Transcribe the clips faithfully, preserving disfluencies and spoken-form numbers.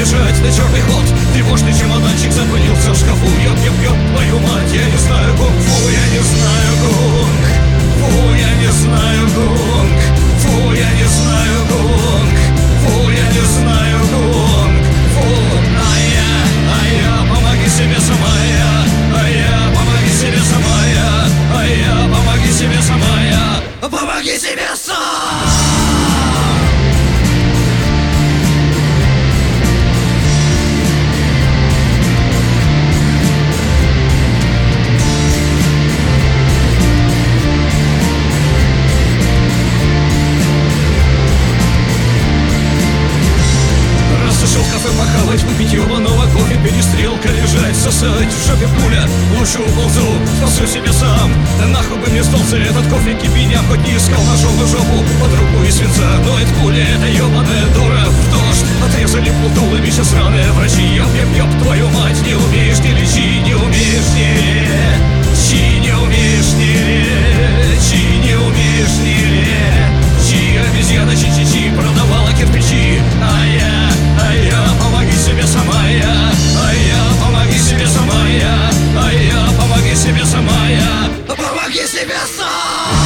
бежать на черный ход. Тревожный чемоданчик запылился в шкафу. Ёп, ёп, ёп, твою мать, я не знаю кунг-фу, я не знаю гонг. Фу, я не знаю гонг. Фу, я не знаю гонг. Фу, я не знаю гонг. Фу, а я, а я, помоги себе сама я. А я, помоги себе сама я. А я, помоги себе сама я. Помоги себе сам. Выпить ёбаного кофе, перестрелка, лежать, сосать, в жопе пуля. Лучше уползу, спасу себя сам. Да нахуй бы мне сдался этот кофе, кипеня. Хоть не искал ножовую жопу под руку и свинца. Но эта пуля, это ёбаная дура. В дождь отрезали полтуловища сраные врачи. Ёп, ёп, ёп, твою мать, не умеешь, не лечи, не умеешь, не лечи, не умеешь, не лечи, не умеешь, не лечи. Обезьяна чи-чи-чи продавала кирпичи. А я, а я, помоги себе сама я. А я, помоги себе сама я. А я, помоги себе сама я. Помоги себе сам.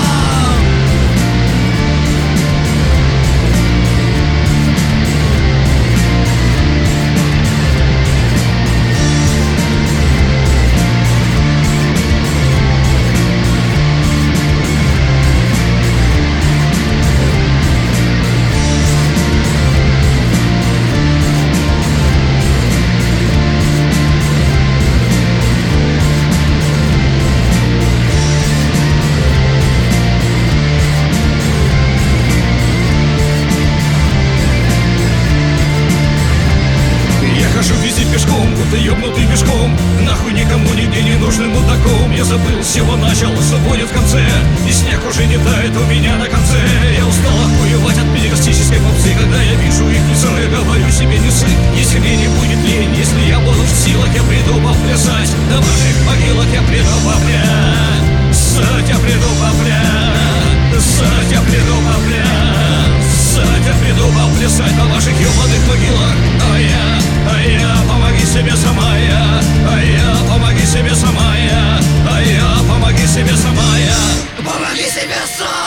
Будто ёбнутый пешком, нахуй никому нигде не нужным мудаком. Я забыл, с чего начал, что будет в конце. И снег уже не тает у меня на конце. Я устал охуевать от педагогической попсы. Когда я вижу их лицо, я говорю себе не сын. Если мне не будет лень, если я буду в силах, я приду поплясать. На ваших могилах я приду поплясать. Я приду поплясать. Я приду поплясать. Я приду поплясать на ваших ёбаных могилах. А я, а я, помоги себе сама я. А я, помоги себе сама я. А я, помоги себе сама я. Помоги себе сам.